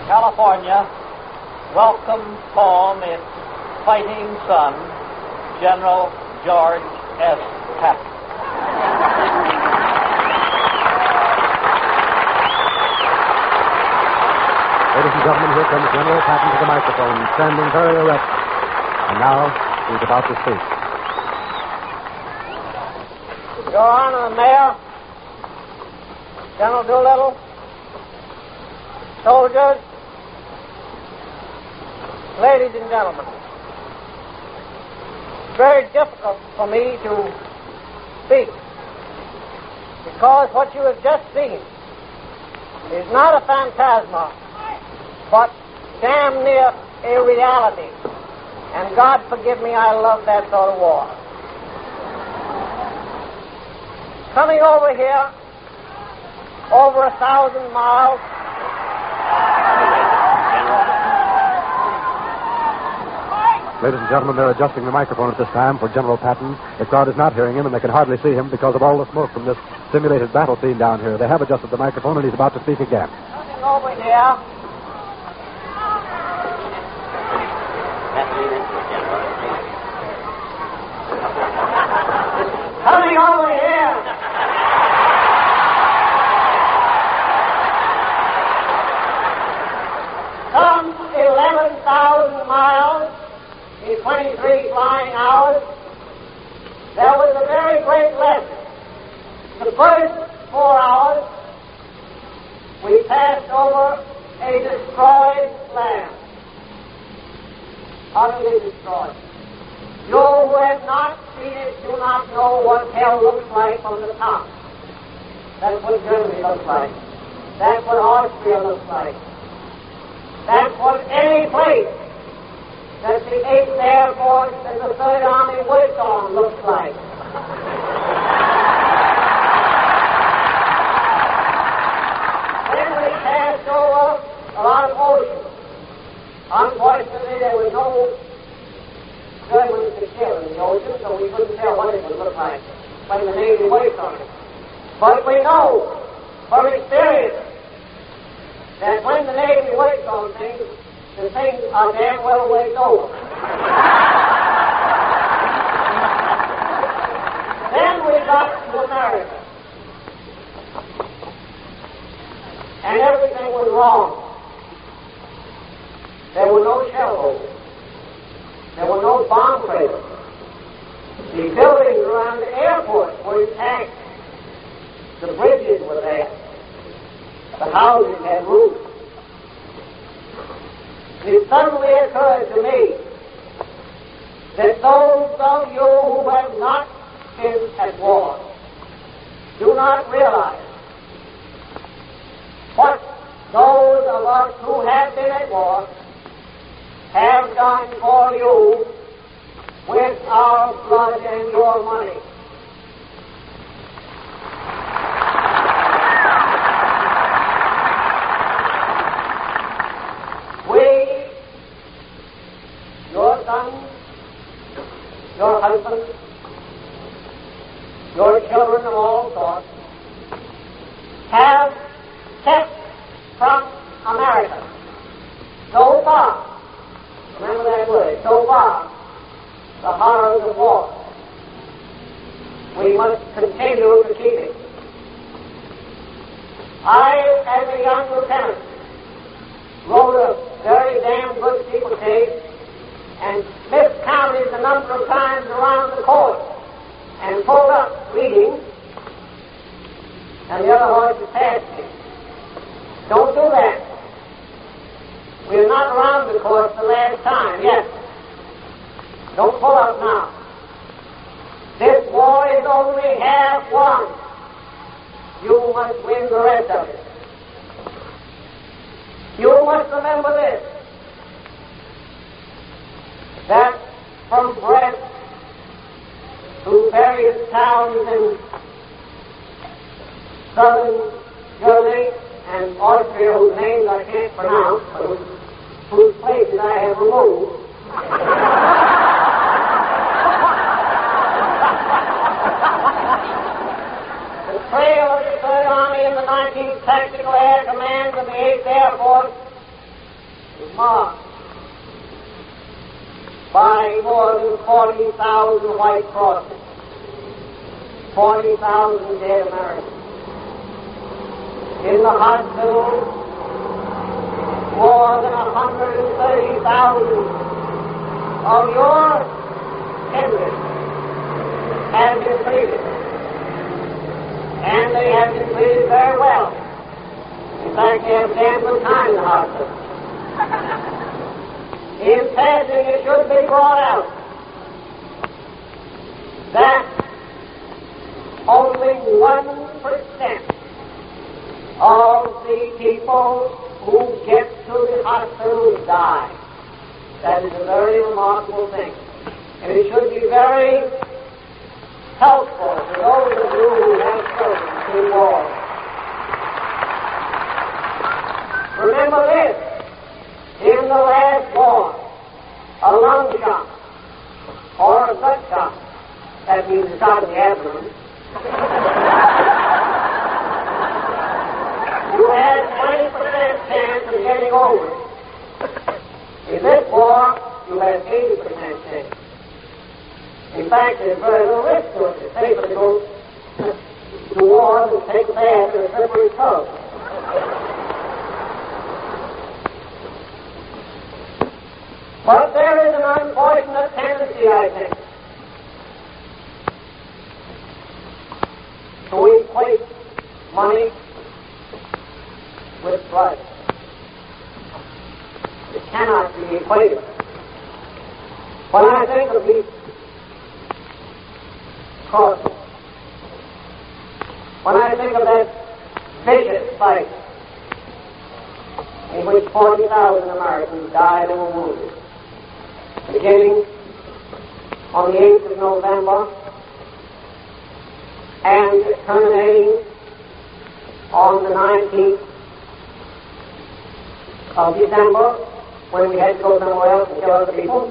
California, welcome home its fighting son, General George S. Patton. Ladies and gentlemen, here comes General Patton to the microphone, standing very erect. And now he's about to speak. Your Honor, the Mayor, General Doolittle, soldiers, ladies and gentlemen, it's very difficult for me to speak because what you have just seen is not a phantasma, but damn near a reality. And God forgive me, I love that sort of war. Coming over here, over 1,000 miles, Ladies and gentlemen, they're adjusting the microphone at this time for General Patton. The crowd is not hearing him, and they can hardly see him because of all the smoke from this simulated battle scene down here. They have adjusted the microphone, and he's about to speak again. coming over here, coming over here, some 11,000 miles in 23 flying hours, there was a very great lesson. The first 4 hours, we passed over a destroyed land. Utterly destroyed. You who have not seen it do not know what hell looks like from the top. That's what Germany looks like. That's what Austria looks like. That's what any place that the 8th Air Force and the 3rd Army worked on looks like. Then we passed over a lot of ocean. Unfortunately, there was no Germans to kill in the ocean, so we couldn't tell what it would look like when the Navy worked on it. But we know from experience that when the Navy works on things, the things are damn well worked over. Then we got to America. And everything was wrong. There were no shell holes. There were no bomb craters. The buildings around the airport were intact. The bridges were there. The houses had roofs. It suddenly occurred to me that those of you who have not been at war do not realize what those of us who have been at war have done for you with our blood and your money. We, your sons, your husbands, your children of all sorts, have kept from America so far, remember that word, so far, the horrors of war. We must continue to keep it. I, as a young lieutenant, wrote a very damn good steeplechase and miscounted the number of times around the course and pulled up leading, and the other horses passed me. Don't do that. We're not around the course the last time yet. Don't pull up now. This war is only half won. You must win the rest of it. You must remember this, that from Brest to various towns in southern Germany and Austria, whose names I can't pronounce, but whose places I have removed, the trail of the 3rd Army and the 19th Tactical Air Command of the 8th Air Force marked by more than 40,000 white crosses, 40,000 dead Americans. In the hospitals, more than 130,000 of your kindred have been treated. And they have been treated very well. In fact, they have damn good time in the hospital. In passing, it should be brought out that only 1% of the people who get to the hospital die. That is a very remarkable thing. And it should be very helpful to those of you who have children in war. Remember this, in the last war, a lung shot or a gut shot, that means a shot in the abdomen, you had 20% chance of getting over it. In this war, you had 80% chance. In fact, there's very little risk to it. It's safer to go to war than take a bath in a slippery tub. But there is an unfortunate tendency, I think, to equate money with blood. It cannot be equated. When I think of these crosses, when I think of that vicious fight in which 40,000 Americans died and were wounded, beginning on the 8th of November and terminating on the 19th of December, when we had to go somewhere else and kill other people.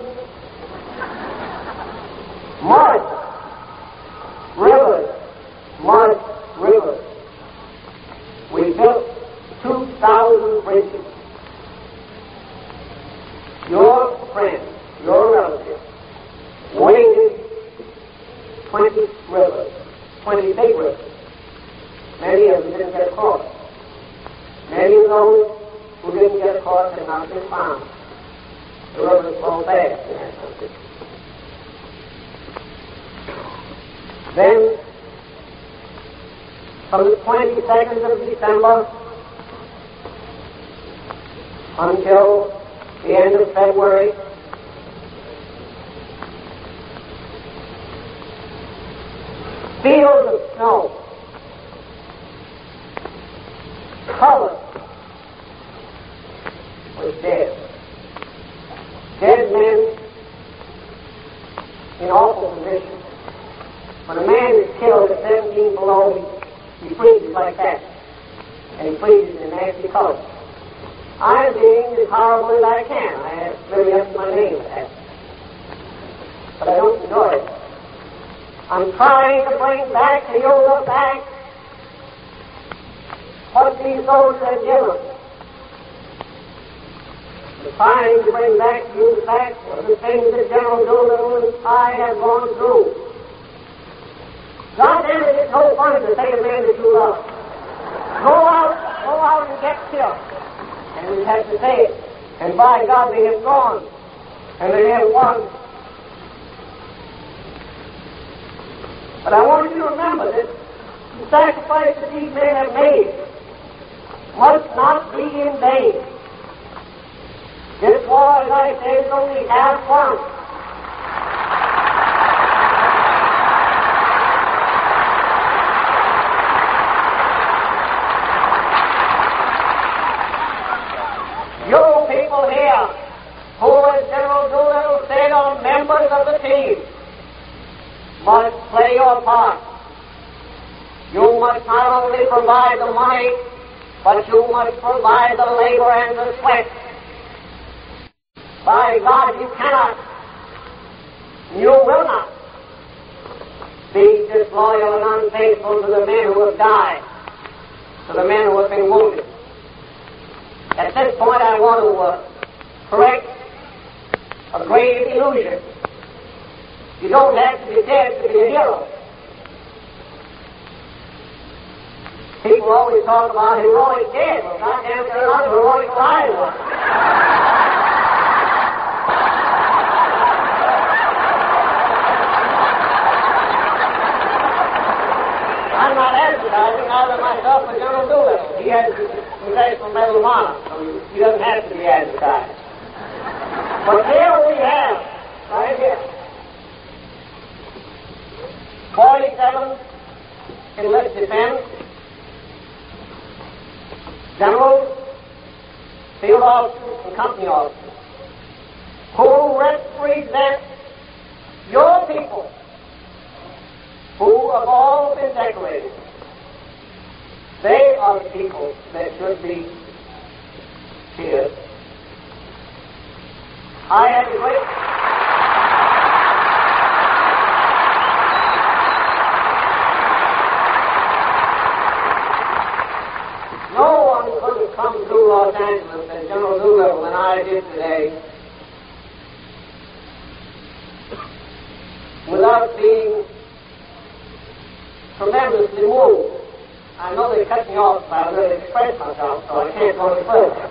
Mud, rivers. We built 2,000 bridges. Your friends, your relatives, waded 20 rivers, 20 big rivers. Many of them didn't get across. Many of those who didn't get across have not been found. The rivers flow fast in that country. Then, from the 22nd of December until the end of February, fields of snow covered with dead. Dead men in awful condition. When a man is killed at 17 below, he freezes like that. And he freezes in nasty color. I'm being as horrible as I can. I have really up to my name with that. But I don't enjoy it. I'm trying to bring back to you the fact what these soldiers have given. I'm trying to bring back to you the fact of the things that General Doolittle and I have gone through. God damn it, it's no fun to say a man that you love. Go out and get killed. And we have to say it. And by God, they have gone. And they have won. But I want you to remember that the sacrifice that these men have made must not be in vain. This war, as I say, is only half won. You people here, who, as General Doolittle said, are members of the team, must play your part. You must not only provide the money, but you must provide the labor and the sweat. By God, you cannot, you will not be disloyal and unfaithful to the men who have died, to the men who have been wounded. At this point, I want to correct a great illusion. You don't have to be dead to be a hero. People always talk about heroic dead. Well, goddamn, they're not heroic alive ones. I'm not advertising either myself or General Doolittle. He has the Congressional Medal of Honor, so he doesn't have to be advertised. But here we have, right here, 47 enlisted men, generals, field officers, and company officers, who represent your people, who have all been decorated. They are the people that should be cheered. I have a great... No one could have come through Los Angeles as General Doolittle and I did today without being tremendously moved. I know they cut me off if I really express myself, so I can't go any further.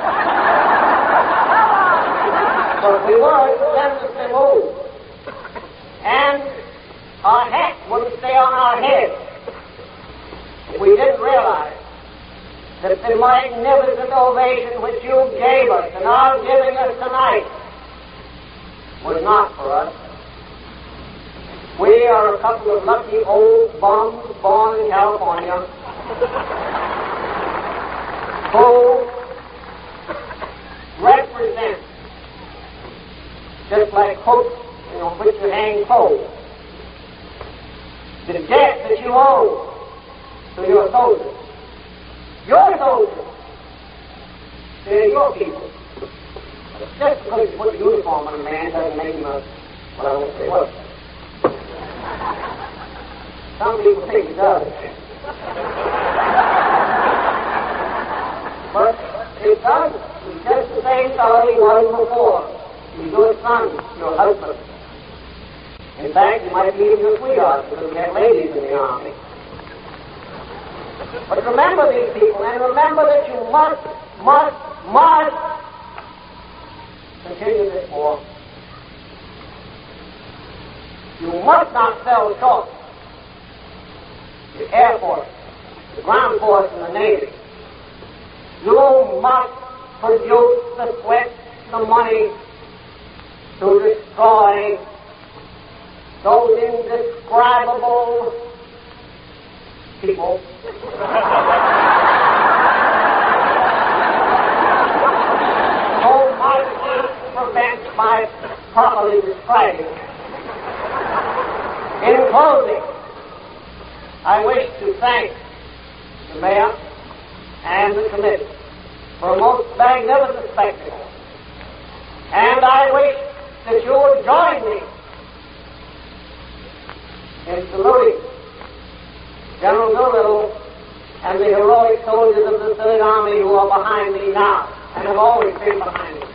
But we were tremendously moved. And our hat wouldn't stay on our head if we didn't realize that the magnificent ovation which you gave us and are giving us tonight was not for us. We are a couple of lucky old bums born in California who represent, just like hooks on which you hang clothes, the debt that you owe to your soldiers. Your soldiers, they're your people. Just because you put a uniform on a man doesn't make him a, well, I won't say what. Some people think it does. But it doesn't. He's just the same fellow he was before. He's your son, your husband. In fact, you might be even your sweetheart because we have ladies in the army. But remember these people, and remember that you must continue this war. You must not sell short the Air Force, the Ground Force, and the Navy. You must produce the sweat, the money to destroy those indescribable people so much prevent by properly describing. In closing, I wish to thank the Mayor and the Committee for a most magnificent spectacle. And I wish that you would join me in saluting General Doolittle and the heroic soldiers of the Third Army who are behind me now and have always been behind me.